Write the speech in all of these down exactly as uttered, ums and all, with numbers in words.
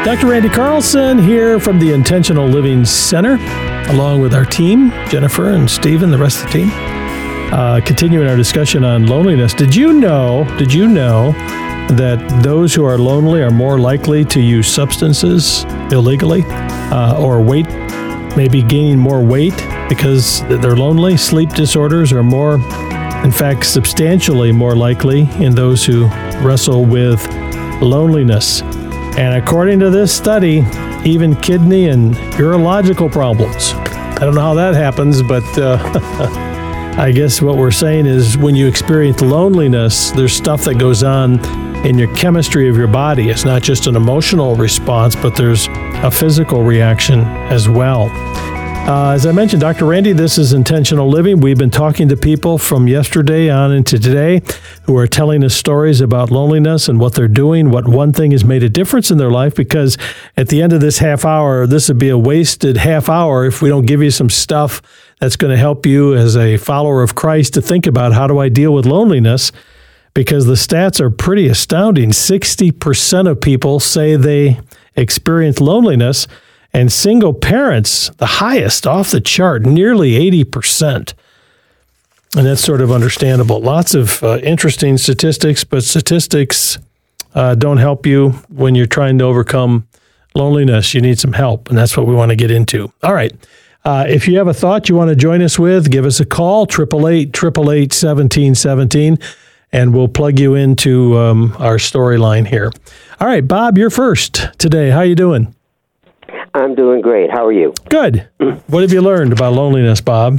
Doctor Randy Carlson here from the Intentional Living Center, along with our team, Jennifer and Stephen, the rest of the team, uh, continuing our discussion on loneliness. Did you know, did you know that those who are lonely are more likely to use substances illegally uh, or weight, maybe gaining more weight because they're lonely? Sleep disorders are more, in fact, substantially more likely in those who wrestle with loneliness. And according to this study, even kidney and urological problems. I don't know how that happens, but uh, I guess what we're saying is when you experience loneliness, there's stuff that goes on in your chemistry of your body. It's not just an emotional response, but there's a physical reaction as well. Uh, as I mentioned, Doctor Randy, this is Intentional Living. We've been talking to people from yesterday on into today who are telling us stories about loneliness and what they're doing, what one thing has made a difference in their life, because at the end of this half hour, this would be a wasted half hour if we don't give you some stuff that's going to help you as a follower of Christ to think about how do I deal with loneliness, because the stats are pretty astounding. sixty percent of people say they experience loneliness. And single parents, the highest off the chart, nearly eighty percent. And that's sort of understandable. Lots of uh, interesting statistics, but statistics uh, don't help you when you're trying to overcome loneliness. You need some help, and that's what we want to get into. All right. Uh, if you have a thought you want to join us with, give us a call, eight eight eight, eight eight eight, one seven one seven, and we'll plug you into um, our storyline here. All right, Bob, you're first today. How you doing? I'm doing great. How are you? Good. What have you learned about loneliness, Bob?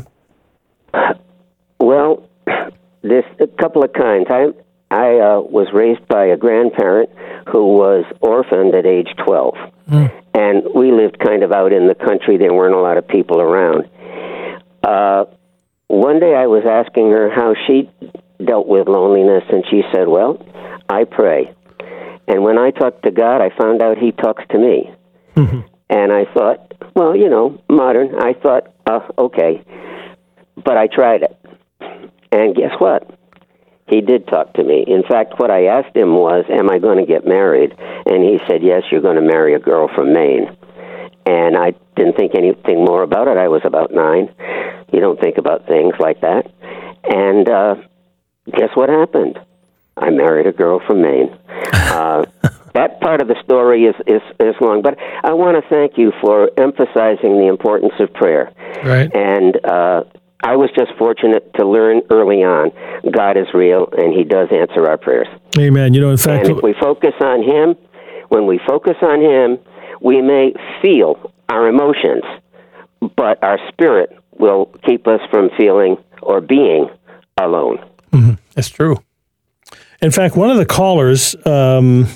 Well, there's a couple of kinds. I I uh, was raised by a grandparent who was orphaned at age twelve. Mm. And we lived kind of out in the country. There weren't a lot of people around. Uh, one day I was asking her how she dealt with loneliness, and she said, well, I pray. And when I talk to God, I found out he talks to me. Mm-hmm. And I thought, well, you know, modern. I thought, uh, okay. But I tried it. And guess what? He did talk to me. In fact, what I asked him was, am I going to get married? And he said, yes, you're going to marry a girl from Maine. And I didn't think anything more about it. I was about nine. You don't think about things like that. And uh, guess what happened? I married a girl from Maine. Uh, that part of the story is, is, is long, but I want to thank you for emphasizing the importance of prayer. Right. And uh, I was just fortunate to learn early on God is real, and he does answer our prayers. Amen. You know, in fact, and if we focus on him, when we focus on him, we may feel our emotions, but our spirit will keep us from feeling or being alone. Mm-hmm. That's true. In fact, one of the callers um,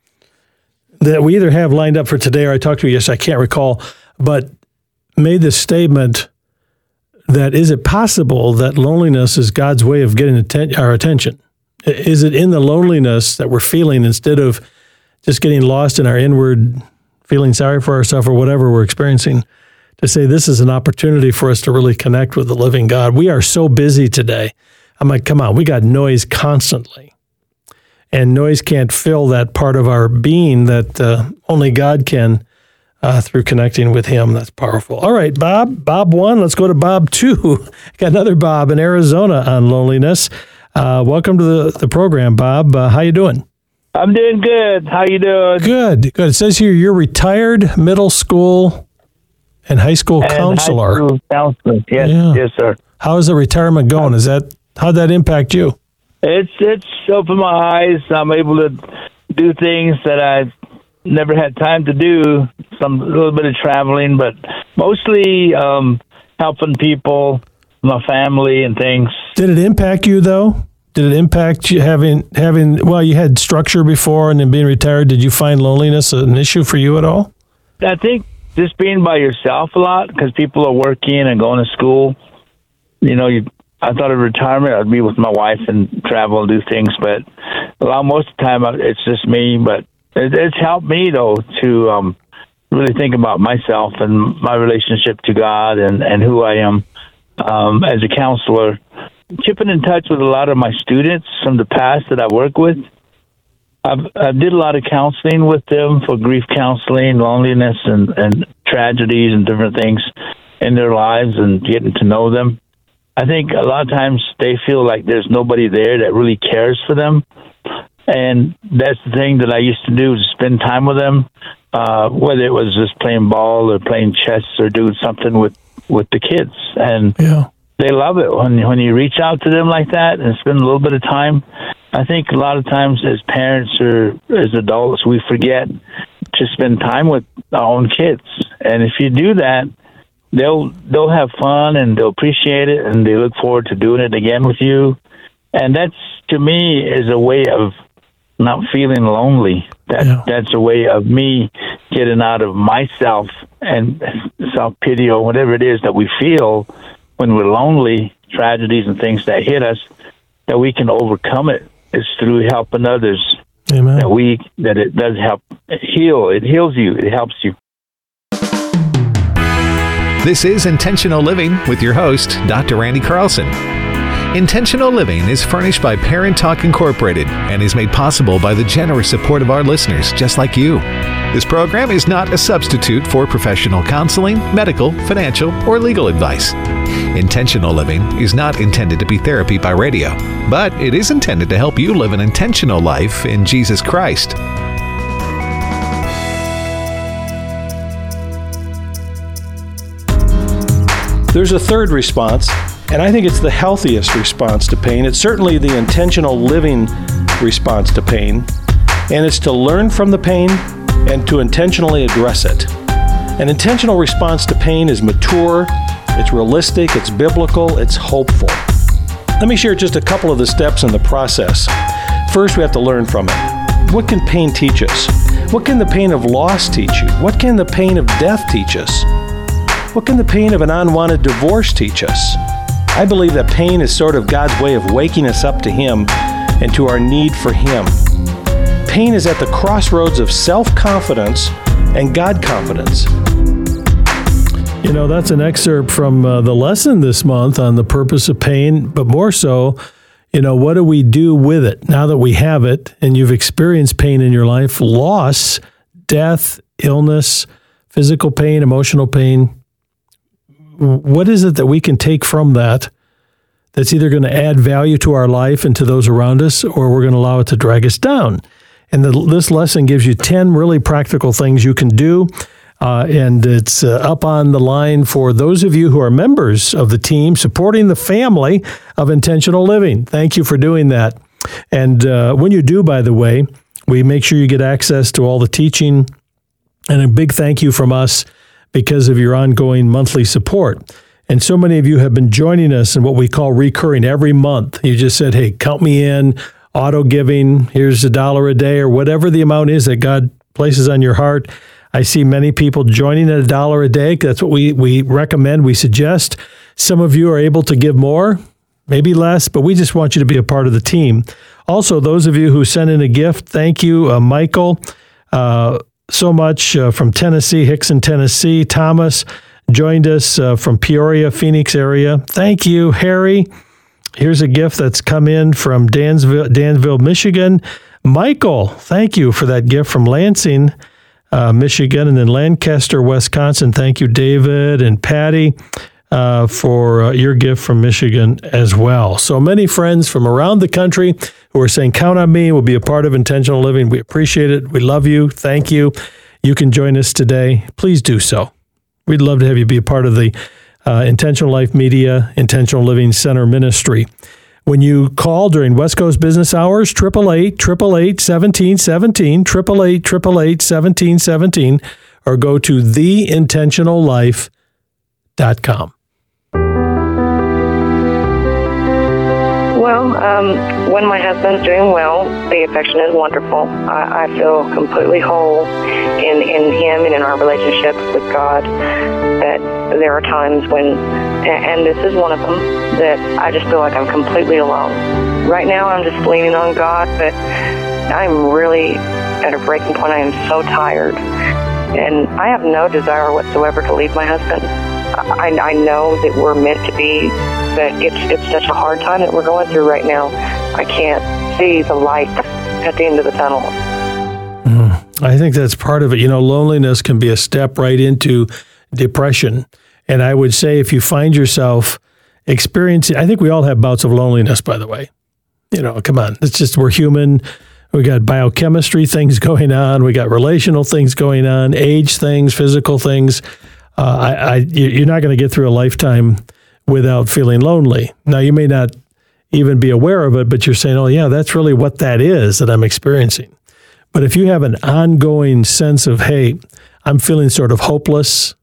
that we either have lined up for today or I talked to yes, I can't recall, but made this statement that is it possible that loneliness is God's way of getting atten- our attention? Is it in the loneliness that we're feeling instead of just getting lost in our inward feeling sorry for ourselves or whatever we're experiencing, to say this is an opportunity for us to really connect with the living God? We are so busy today. I'm like, come on, we got noise constantly. And noise can't fill that part of our being that uh, only God can uh, through connecting with him. That's powerful. All right, Bob. Bob one. Let's go to Bob two. Got another Bob in Arizona on loneliness. Uh, welcome to the, the program, Bob. Uh, how you doing? I'm doing good. How you doing? Good. Good. It says here you're retired middle school and high school and counselor. High school counselor. Yes, yeah. yes, sir. How's the retirement going? Is that how'd that impact you? It's it's opened my eyes. I'm able to do things that I never had time to do. Some a little bit of traveling, but mostly um, helping people, my family, and things. Did it impact you though? Did it impact you having having? Well, you had structure before, and then being retired. Did you find loneliness an issue for you at all? I think just being by yourself a lot because people are working and going to school. You know, you. I thought of retirement, I'd be with my wife and travel and do things, but a lot, most of the time it's just me. But it, it's helped me, though, to um, really think about myself and my relationship to God and, and who I am um, as a counselor. Keeping in touch with a lot of my students from the past that I work with. I, I've, I did a lot of counseling with them for grief counseling, loneliness, and, and tragedies and different things in their lives and getting to know them. I think a lot of times they feel like there's nobody there that really cares for them. And that's the thing that I used to do, is spend time with them, uh, whether it was just playing ball or playing chess or doing something with, with the kids. And yeah. They love it when when you reach out to them like that and spend a little bit of time. I think a lot of times as parents or as adults, we forget to spend time with our own kids. And if you do that, they'll they'll have fun and they'll appreciate it, and they look forward to doing it again with you. And that's, to me, is a way of not feeling lonely. That yeah. That's a way of me getting out of myself and self-pity or whatever it is that we feel when we're lonely, tragedies and things that hit us, that we can overcome it. It's through helping others. Amen. That we that it does help heal. It heals you. It helps you. This is Intentional Living with your host, Doctor Randy Carlson. Intentional Living is furnished by Parent Talk Incorporated and is made possible by the generous support of our listeners, just like you. This program is not a substitute for professional counseling, medical, financial, or legal advice. Intentional Living is not intended to be therapy by radio, but it is intended to help you live an intentional life in Jesus Christ. There's a third response, and I think it's the healthiest response to pain. It's certainly the intentional living response to pain, and it's to learn from the pain and to intentionally address it. An intentional response to pain is mature, it's realistic, it's biblical, it's hopeful. Let me share just a couple of the steps in the process. First, we have to learn from it. What can pain teach us? What can the pain of loss teach you? What can the pain of death teach us? What can the pain of an unwanted divorce teach us? I believe that pain is sort of God's way of waking us up to Him and to our need for Him. Pain is at the crossroads of self-confidence and God-confidence. You know, that's an excerpt from uh, the lesson this month on the purpose of pain, but more so, you know, what do we do with it now that we have it and you've experienced pain in your life? Loss, death, illness, physical pain, emotional pain. What is it that we can take from that that's either going to add value to our life and to those around us, or we're going to allow it to drag us down? And the, this lesson gives you ten really practical things you can do, uh, and it's uh, up on the line for those of you who are members of the team supporting the family of Intentional Living. Thank you for doing that. And uh, when you do, by the way, we make sure you get access to all the teaching, and a big thank you from us because of your ongoing monthly support. And so many of you have been joining us in what we call recurring every month. You just said, hey, count me in, auto giving, here's a dollar a day, or whatever the amount is that God places on your heart. I see many people joining at a dollar a day. That's what we, we recommend, we suggest. Some of you are able to give more, maybe less, but we just want you to be a part of the team. Also, those of you who sent in a gift, thank you, uh, Michael, uh, so much uh, from Tennessee, Hickson, Tennessee. Thomas joined us uh, from Peoria, Phoenix area. Thank you, Harry. Here's a gift that's come in from Dansville, Dansville, Michigan. Michael, thank you for that gift from Lansing, uh, Michigan, and then Lancaster, Wisconsin. Thank you, David and Patty, uh, for uh, your gift from Michigan as well. So many friends from around the country who are saying, count on me, we'll be a part of Intentional Living. We appreciate it. We love you. Thank you. You can join us today. Please do so. We'd love to have you be a part of the uh, Intentional Life Media, Intentional Living Center ministry. When you call during West Coast business hours, eight eight eight, eight eight eight, one seven one seven, eight eight eight, eight eight eight, one seven one seven, or go to the intentional life dot com. Well, um, when my husband's doing well, the affection is wonderful. I, I feel completely whole in, in him and in our relationship with God. That there are times when, and this is one of them, that I just feel like I'm completely alone. Right now, I'm just leaning on God, but I'm really at a breaking point. I am so tired, and I have no desire whatsoever to leave my husband. I, I know that we're meant to be, but it's it's such a hard time that we're going through right now. I can't see the light at the end of the tunnel. Mm, I think that's part of it. You know, loneliness can be a step right into depression. And I would say if you find yourself experiencing, I think we all have bouts of loneliness, by the way. You know, come on, it's just, we're human. We got biochemistry things going on. We got relational things going on, age things, physical things. Uh, I, I, you're not going to get through a lifetime without feeling lonely. Now, you may not even be aware of it, but you're saying, oh, yeah, that's really what that is that I'm experiencing. But if you have an ongoing sense of, hey, I'm feeling sort of hopeless,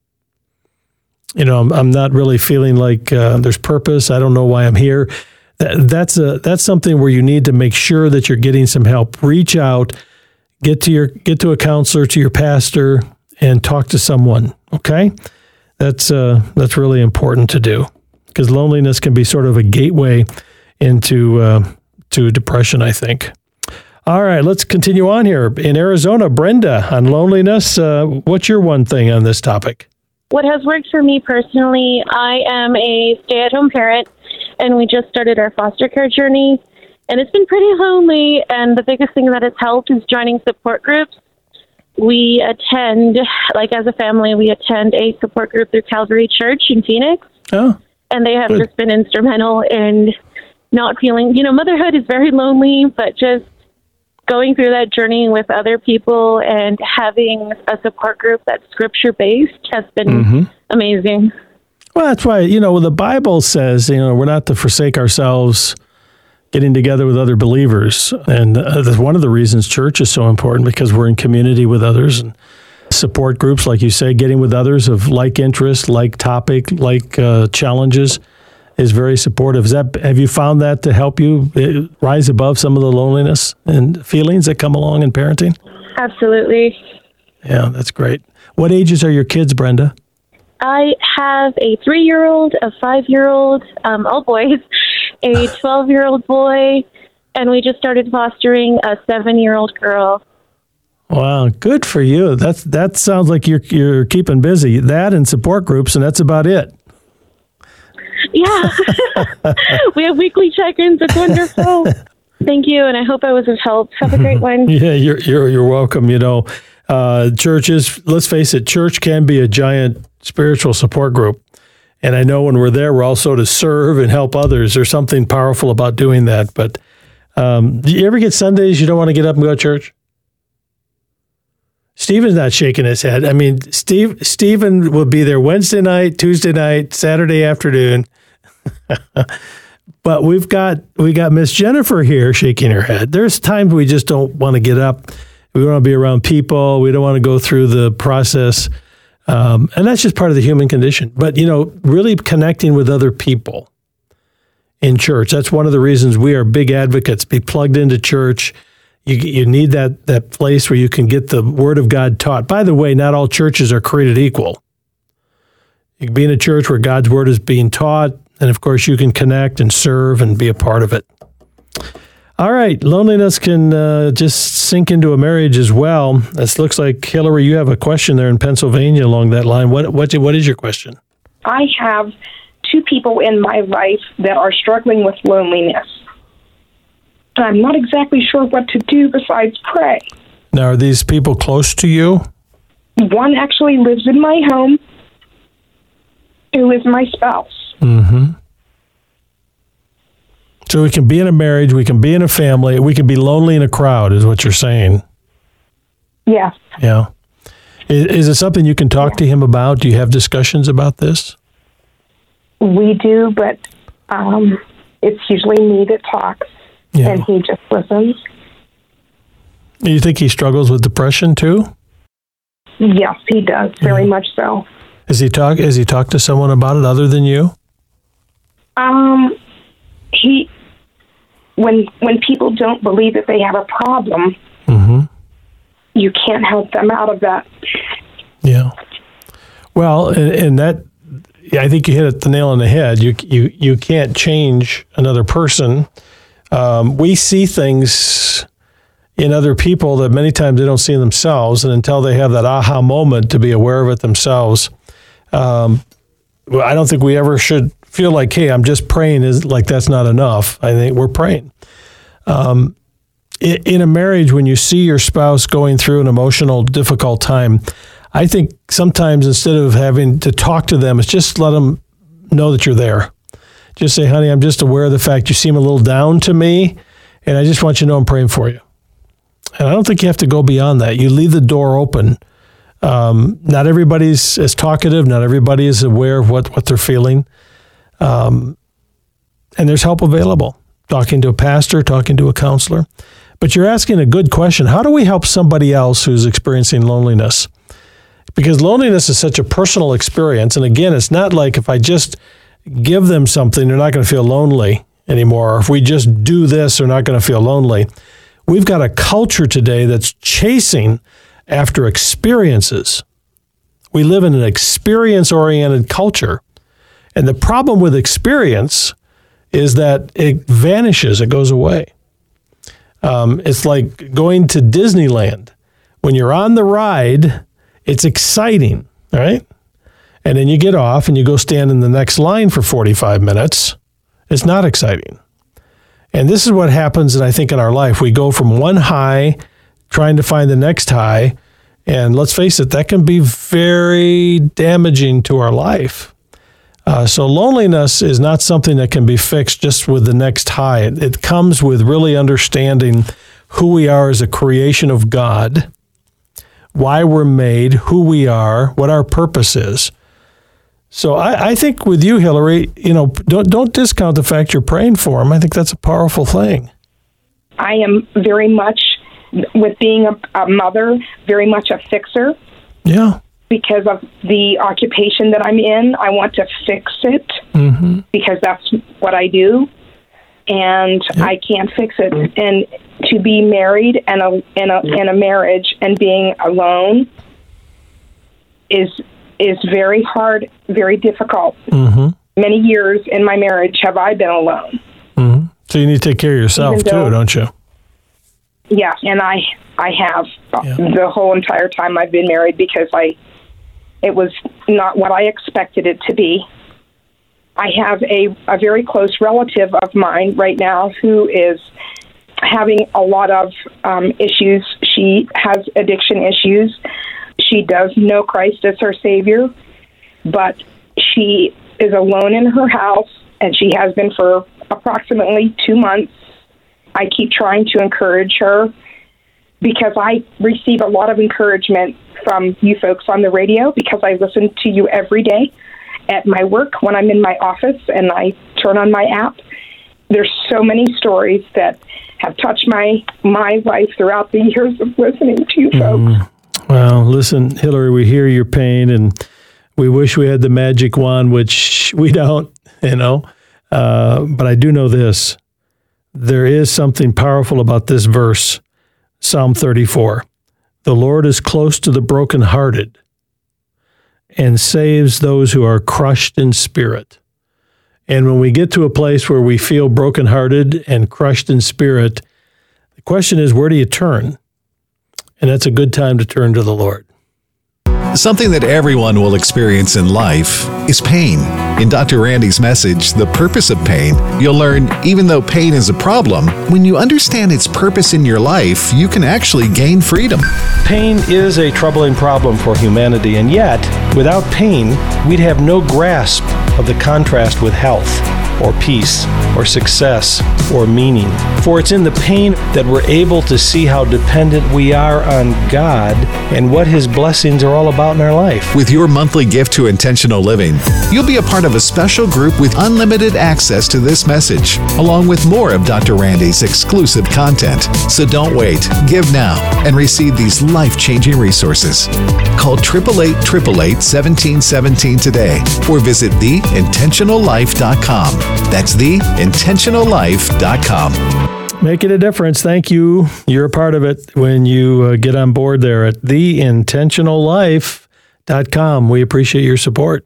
you know, I'm, I'm not really feeling like uh, there's purpose. I don't know why I'm here. That's a that's something where you need to make sure that you're getting some help. Reach out, get to your get to a counselor, to your pastor, and talk to someone. Okay, that's uh, that's really important to do, because loneliness can be sort of a gateway into uh, to depression, I think. All right, let's continue on here. In Arizona, Brenda, on loneliness, uh, what's your one thing on this topic? What has worked for me personally, I am a stay-at-home parent, and we just started our foster care journey, and it's been pretty lonely, and the biggest thing that has helped is joining support groups. We attend, like as a family, we attend a support group through Calvary Church in Phoenix, oh, and they have good. just been instrumental in not feeling, you know, motherhood is very lonely, but just going through that journey with other people and having a support group that's scripture-based has been mm-hmm. amazing. Well, that's why, you know, the Bible says, you know, we're not to forsake ourselves getting together with other believers. And uh, that's one of the reasons church is so important, because we're in community with others, and support groups, like you say, getting with others of like interest, like topic, like uh, challenges is very supportive. Is that, have you found that to help you rise above some of the loneliness and feelings that come along in parenting? Absolutely. Yeah, that's great. What ages are your kids, Brenda? I have a three-year-old, a five-year-old, um, all boys, a twelve-year-old boy, and we just started fostering a seven-year-old girl. Wow, good for you. That's that sounds like you're you're keeping busy. That and support groups, and that's about it. Yeah, we have weekly check-ins. It's wonderful. Thank you, and I hope I was of help. Have a great one. Yeah, you're you're you're welcome. You know, uh, churches. Let's face it, church can be a giant spiritual support group, and I know when we're there, we're also to serve and help others. There's something powerful about doing that. But um, do you ever get Sundays you don't want to get up and go to church? Stephen's not shaking his head. I mean, Steve Stephen will be there Wednesday night, Tuesday night, Saturday afternoon. But we've got we got Miss Jennifer here shaking her head. There's times we just don't want to get up. We want to be around people. We don't want to go through the process. Um, and that's just part of the human condition. But, you know, really connecting with other people in church. That's one of the reasons we are big advocates. Be plugged into church. You you need that that place where you can get the Word of God taught. By the way, not all churches are created equal. You can be in a church where God's Word is being taught, and of course you can connect and serve and be a part of it. All right, loneliness can uh, just sink into a marriage as well. This looks like, Hillary, you have a question there in Pennsylvania along that line. What what what is your question? I have two people in my life that are struggling with loneliness. I'm not exactly sure what to do besides pray. Now, are these people close to you? One actually lives in my home, who is my spouse. Mm-hmm. So we can be in a marriage, we can be in a family, we can be lonely in a crowd, is what you're saying. Yeah. Yeah. Is, is it something you can talk yeah. to him about? Do you have discussions about this? We do, but um, it's usually me that talks. Yeah. And he just listens. You think he struggles with depression too? Yes, he does. Very yeah. much so. Has he talk? Has he talked to someone about it other than you? Um, he when when people don't believe that they have a problem, mm-hmm. you can't help them out of that. Yeah. Well, and, and that I think you hit the nail on the head. You you you can't change another person. Um, we see things in other people that many times they don't see in themselves, and until they have that aha moment to be aware of it themselves, um, I don't think we ever should feel like, hey, I'm just praying, is like that's not enough. I think we're praying. Um, in a marriage, when you see your spouse going through an emotional, difficult time, I think sometimes instead of having to talk to them, it's just let them know that you're there. Just say, honey, I'm just aware of the fact you seem a little down to me, and I just want you to know I'm praying for you. And I don't think you have to go beyond that. You leave the door open. Um, not everybody's as talkative. Not everybody is aware of what, what they're feeling. Um, and there's help available. Talking to a pastor, talking to a counselor. But you're asking a good question. How do we help somebody else who's experiencing loneliness? Because loneliness is such a personal experience. And again, it's not like if I just give them something, they're not going to feel lonely anymore. Or if we just do this, they're not going to feel lonely. We've got a culture today that's chasing after experiences. We live in an experience-oriented culture. And the problem with experience is that it vanishes, it goes away. Um, it's like going to Disneyland. When you're on the ride, it's exciting, right? And then you get off and you go stand in the next line for forty-five minutes. It's not exciting. And this is what happens, I think, in our life. We go from one high, trying to find the next high, and let's face it, that can be very damaging to our life. Uh, so loneliness is not something that can be fixed just with the next high. It, it comes with really understanding who we are as a creation of God, why we're made, who we are, what our purpose is. So I, I think with you, Hillary, you know, don't don't discount the fact you're praying for him. I think that's a powerful thing. I am very much, with being a, a mother, very much a fixer. Yeah. Because of the occupation that I'm in, I want to fix it mm-hmm. because that's what I do, and yep. I can't fix it. And to be married and a in a in a marriage and being alone is is very hard, very difficult. Mm-hmm. Many years in my marriage have I been alone. Mm-hmm. So you need to take care of yourself though, too, don't you? Yeah, and I I have yeah. the whole entire time I've been married because I. It was not what I expected it to be. I have a, a very close relative of mine right now who is having a lot of um, issues. She has addiction issues. She does know Christ as her Savior, but she is alone in her house, and she has been for approximately two months. I keep trying to encourage her because I receive a lot of encouragement from you folks on the radio because I listen to you every day at my work when I'm in my office and I turn on my app. There's so many stories that have touched my, my life throughout the years of listening to you folks. Mm. Well, listen, Hillary, we hear your pain and we wish we had the magic wand, which we don't, you know. Uh, but I do know this. There is something powerful about this verse, Psalm thirty-four. The Lord is close to the brokenhearted and saves those who are crushed in spirit. And when we get to a place where we feel brokenhearted and crushed in spirit, the question is, where do you turn? And that's a good time to turn to the Lord. Something that everyone will experience in life is pain. In Doctor Randy's message, The Purpose of Pain, you'll learn even though pain is a problem, when you understand its purpose in your life, you can actually gain freedom. Pain is a troubling problem for humanity, and yet, without pain, we'd have no grasp of the contrast with health, or peace, or success, or meaning. For it's in the pain that we're able to see how dependent we are on God and what His blessings are all about in our life. With your monthly gift to Intentional Living, you'll be a part of a special group with unlimited access to this message, along with more of Doctor Randy's exclusive content. So don't wait. Give now and receive these life-changing resources. Call eight eight eight, eight eight eight, one seven one seven today or visit the intentional life dot com. That's the intentional life dot com. Making a difference. Thank you. You're a part of it when you uh, get on board there at the intentional life dot com. We appreciate your support.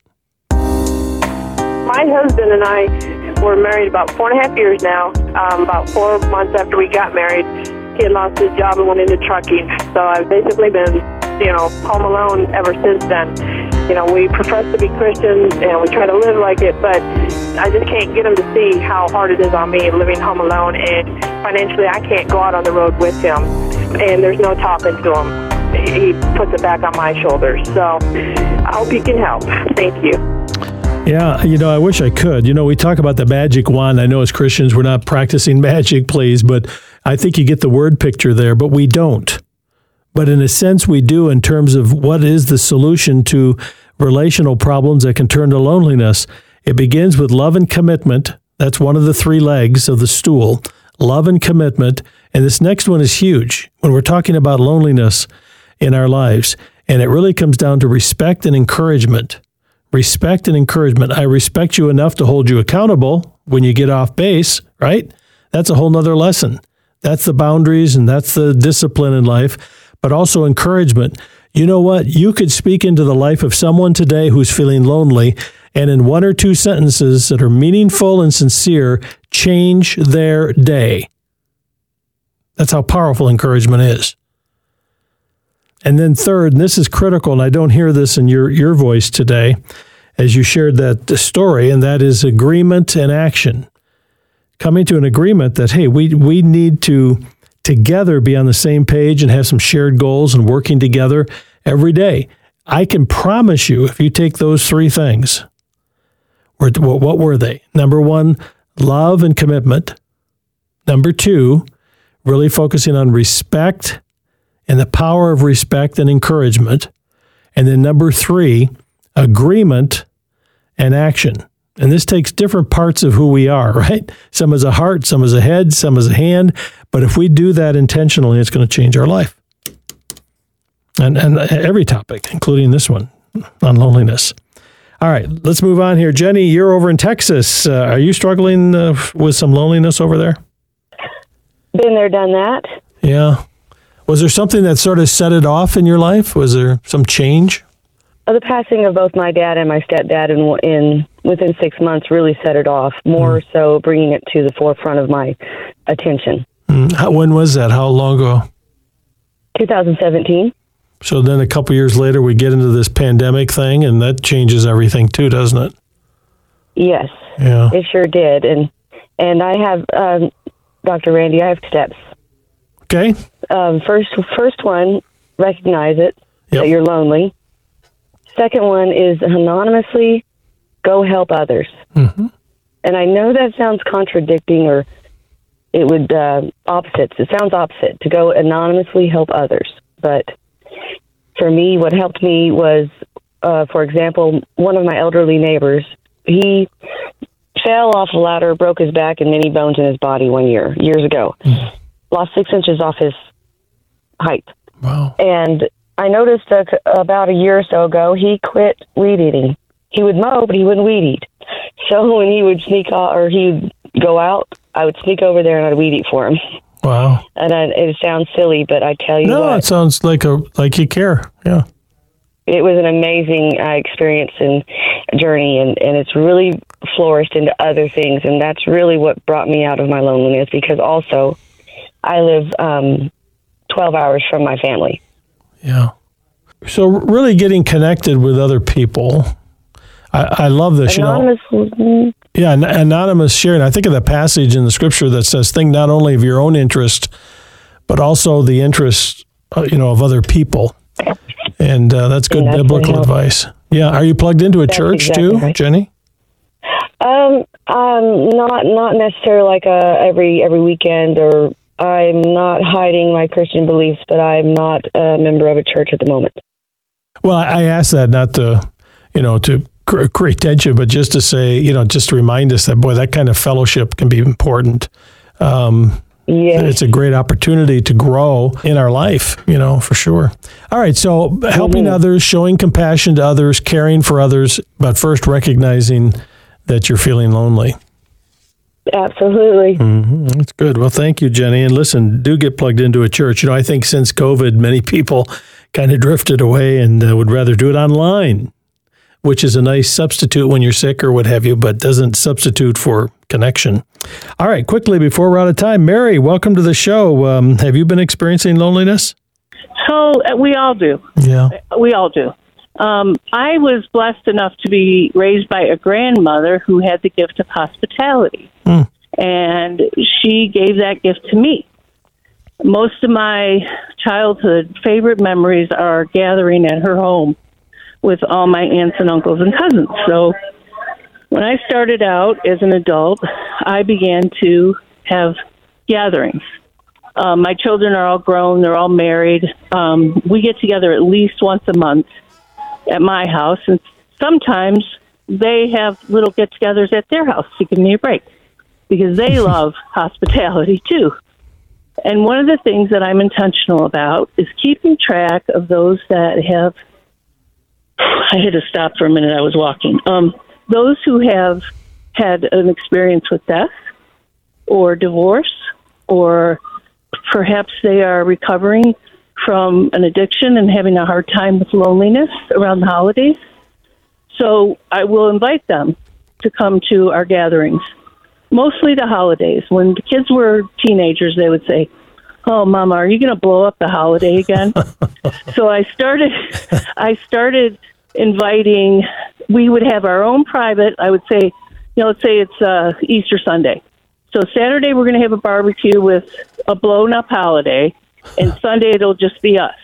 My husband and I were married about four and a half years now. Um, about four months after we got married, he had lost his job and went into trucking. So I've basically been, you know, home alone ever since then. You know, we profess to be Christians and we try to live like it, but I just can't get him to see how hard it is on me living home alone, and financially I can't go out on the road with him, and there's no talking to him. He puts it back on my shoulders. So I hope you can help. Thank you. Yeah, you know, I wish I could. You know, we talk about the magic wand. I know as Christians we're not practicing magic, please, but I think you get the word picture there, but we don't. But in a sense, we do in terms of what is the solution to relational problems that can turn to loneliness. It begins with love and commitment. That's one of the three legs of the stool, love and commitment. And this next one is huge when we're talking about loneliness in our lives. And it really comes down to respect and encouragement. Respect and encouragement. I respect you enough to hold you accountable when you get off base, right? That's a whole nother lesson. That's the boundaries and that's the discipline in life. But also encouragement. You know what? You could speak into the life of someone today who's feeling lonely, and in one or two sentences that are meaningful and sincere, change their day. That's how powerful encouragement is. And then third, and this is critical, and I don't hear this in your, your voice today, as you shared that story, and that is agreement and action. Coming to an agreement that, hey, we we need to together be on the same page and have some shared goals and working together every day. I can promise you, if you take those three things, what were they? Number one, love and commitment. Number two, really focusing on respect and the power of respect and encouragement. And then number three, agreement and action. And this takes different parts of who we are, right? Some is a heart, some is a head, some is a hand. But if we do that intentionally, it's going to change our life. And and every topic, including this one on loneliness. All right, let's move on here. Jenny, you're over in Texas. Uh, are you struggling uh, with some loneliness over there? Been there, done that. Yeah. Was there something that sort of set it off in your life? Was there some change? The passing of both my dad and my stepdad in, in within six months really set it off, more mm. so bringing it to the forefront of my attention. Mm. How, when was that? How long ago? twenty seventeen. So then a couple years later, we get into this pandemic thing, and that changes everything too, doesn't it? Yes. Yeah. It sure did. And and I have, um, Doctor Randy, I have steps. Okay. Um, first, first one, recognize it, yep. that you're lonely. Second one is anonymously go help others. Mm-hmm. And I know that sounds contradicting, or it would, uh, opposites. It sounds opposite to go anonymously help others. But for me, what helped me was, uh, for example, one of my elderly neighbors, he fell off a ladder, broke his back and many bones in his body one year, years ago. Mm-hmm. Lost six inches off his height. Wow. And I noticed that about a year or so ago, he quit weed eating. He would mow, but he wouldn't weed eat. So when he would sneak out, or he would go out, I would sneak over there and I'd weed eat for him. Wow. And I, it sounds silly, but I tell you no, what. No, it sounds like a like you care. Yeah. It was an amazing uh, experience and journey, and, and it's really flourished into other things. And that's really what brought me out of my loneliness, because also I live um, twelve hours from my family. Yeah. So really getting connected with other people. I, I love this. Anonymous. You know, yeah, an- anonymous sharing. I think of that passage in the scripture that says, think not only of your own interest, but also the interest, uh, you know, of other people. And uh, that's good biblical advice. Yeah. Are you plugged into a that's church exactly too, right. Jenny? Um, um, not not necessarily like a, every every weekend, or I'm not hiding my Christian beliefs, but I'm not a member of a church at the moment. Well, I asked that not to, you know, to create tension, but just to say, you know, just to remind us that, boy, that kind of fellowship can be important. Um, yes. It's a great opportunity to grow in our life, you know, for sure. All right. So helping mm-hmm. others, showing compassion to others, caring for others, but first recognizing that you're feeling lonely. Absolutely. Mm-hmm. That's good. Well, thank you, Jenny. And listen, do get plugged into a church. You know, I think since COVID, many people kind of drifted away and uh, would rather do it online, which is a nice substitute when you're sick or what have you, but doesn't substitute for connection. All right, quickly before we're out of time, Mary, welcome to the show. Um, have you been experiencing loneliness? So uh, we all do. Yeah. We all do. Um, I was blessed enough to be raised by a grandmother who had the gift of hospitality. Mm. And she gave that gift to me. Most of my childhood favorite memories are gathering at her home with all my aunts and uncles and cousins. So when I started out as an adult, I began to have gatherings. Um, my children are all grown. They're all married. Um, we get together at least once a month at my house, and sometimes they have little get-togethers at their house to give me a break because they love hospitality too. And one of the things that I'm intentional about is keeping track of those that have, I had to stop for a minute, I was walking, um, those who have had an experience with death or divorce, or perhaps they are recovering from an addiction and having a hard time with loneliness around the holidays. So I will invite them to come to our gatherings, mostly the holidays. When the kids were teenagers, they would say, "Oh, Mama, are you going to blow up the holiday again?" So I started, I started inviting, we would have our own private, I would say, you know, let's say it's uh, Easter Sunday. So Saturday we're going to have a barbecue with a blown up holiday, and Sunday it'll just be us.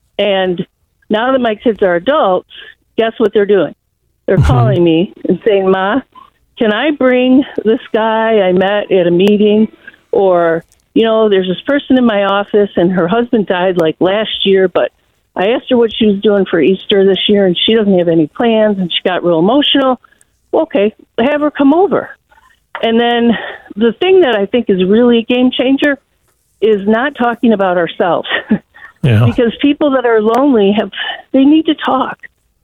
And now that my kids are adults, guess what they're doing? They're mm-hmm. calling me and saying, "Ma, can I bring this guy I met at a meeting?" Or, you know, there's this person in my office and her husband died like last year, but I asked her what she was doing for Easter this year and she doesn't have any plans and she got real emotional. Okay, have her come over. And then the thing that I think is really a game changer is not talking about ourselves. Yeah. Because people that are lonely have, they need to talk.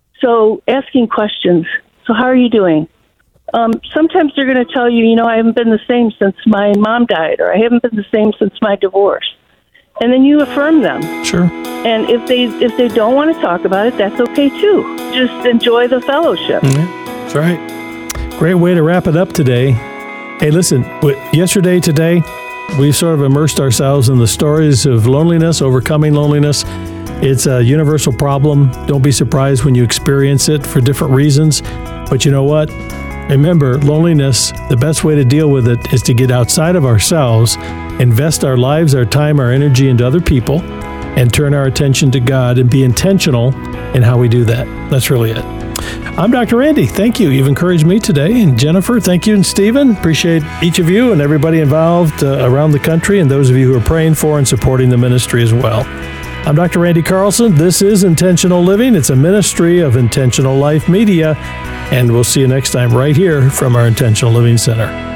So asking questions. So how are you doing? Um, sometimes they're going to tell you, you know, I haven't been the same since my mom died, or I haven't been the same since my divorce. And then you affirm them. Sure. And if they if they don't want to talk about it, that's okay too. Just enjoy the fellowship. Mm-hmm. That's right. Great way to wrap it up today. Hey, listen, yesterday, today, we sort of immersed ourselves in the stories of loneliness, overcoming loneliness. It's a universal problem. Don't be surprised when you experience it for different reasons. But you know what? Remember, loneliness, the best way to deal with it is to get outside of ourselves, invest our lives, our time, our energy into other people, and turn our attention to God and be intentional in how we do that. That's really it. I'm Doctor Randy. Thank you. You've encouraged me today. And Jennifer, thank you. And Stephen, appreciate each of you and everybody involved uh, around the country, and those of you who are praying for and supporting the ministry as well. I'm Doctor Randy Carlson. This is Intentional Living. It's a ministry of Intentional Life Media. And we'll see you next time right here from our Intentional Living Center.